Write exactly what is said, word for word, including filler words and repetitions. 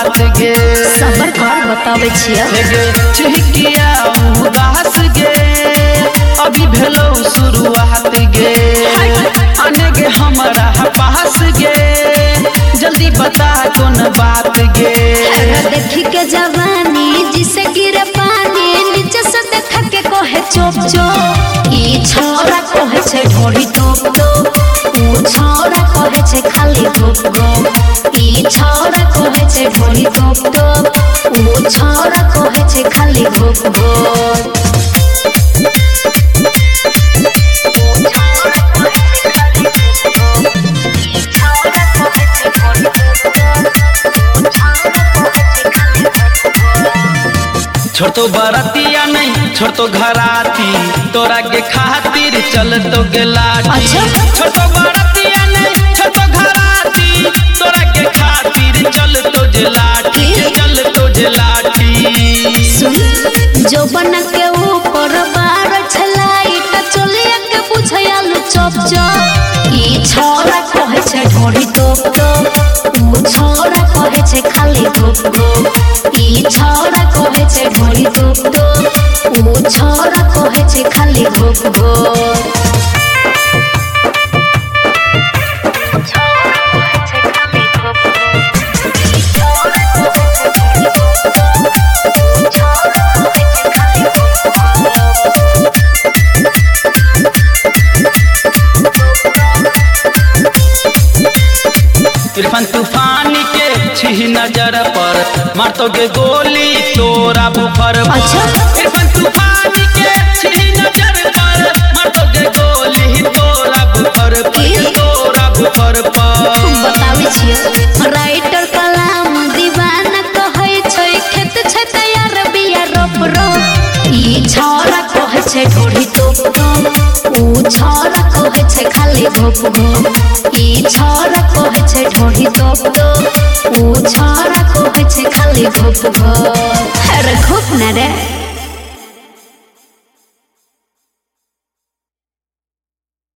बात गे सबर कर बतावे छिया गे चिहकिया उदास गे अभी भेलो शुरुआत गे आने गे हमारा पास गे जल्दी बता कौन बात गे देखी के जवानी जिसे गिरे पानी नीचे से देखा के कोहे चोप चोप ई छोरा कोहे छे ढोड़ी टोप टोप ऊ छोरा कोहे छे खाली गोप गोप ई छोरा कोहे छे ढोड़ी टोप टोप ऊ छोरा कोहे छे खाली गोप गोप छोड़ तो बरतिया नहीं छोड़ तो घराती तोरा के खातिर चल तो गेलाटी अच्छा? छोड़ तो बरतिया नहीं छोड़ तो घराती तोरा के खातिर चल तो जेलाटी चल तो जेलाटी सुन जो बन के ऊपर बार छलाई त चलिया के बुझायालु चप चप ई छोरा कहे छे ढोड़ी टोप टोप ऊ छोरा कहे छे खाली गोप गोप ई छोरा कहे छे ढोड़ी टोप टोप ऊ छोरा कहे छे खाली गोप गोप इरफान तूफान के छिह नजर पर मार तो गे गोली तोरा बुफर पर अच्छा? इरफान तूफान के छिह नजर पर मार तो गे गोली तोरा बुफर पर तोरा बुफर पर बतावे छियो राइटर कलाम दीवाना कहै छै खेत छै तैयार बिया रोप रोप ई छोरा कहै छै ढोड़ी टोप टोप ऊ छोरा कहै छै खाली घोप घोप ई छोरा कहै छै ढोड़ी टोप टोप ऊ छोरा कहै छै खाली घोप घोप अरे घोप ना रे।